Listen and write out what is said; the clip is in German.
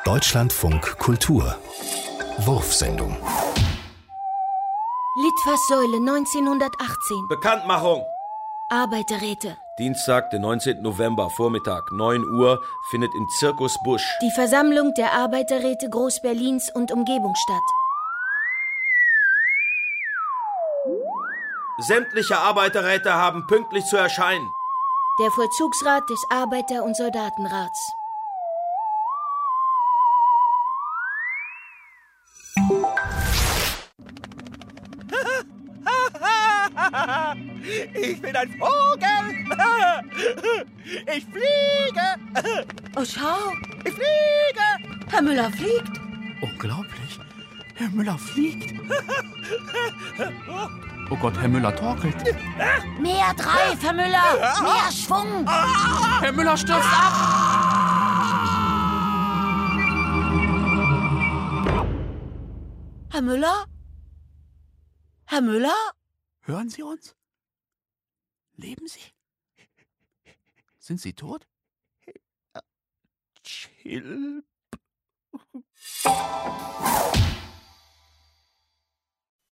Deutschlandfunk Kultur Wurfsendung. Litfaßsäule 1918. Bekanntmachung. Arbeiterräte. Dienstag, den 19. November, Vormittag, 9 Uhr, findet im Zirkus Busch Die Versammlung der Arbeiterräte Groß-Berlins und Umgebung statt. Sämtliche Arbeiterräte haben pünktlich zu erscheinen. Der Vollzugsrat des Arbeiter- und Soldatenrats. Ich bin ein Vogel. Ich fliege. Oh, schau. Ich fliege. Herr Müller fliegt. Unglaublich. Herr Müller fliegt. Oh Gott, Herr Müller torkelt. Mehr Drive, Herr Müller. Mehr Schwung. Herr Müller stürzt ab. Herr Müller? Herr Müller? Hören Sie uns? Leben Sie? Sind Sie tot? Chill.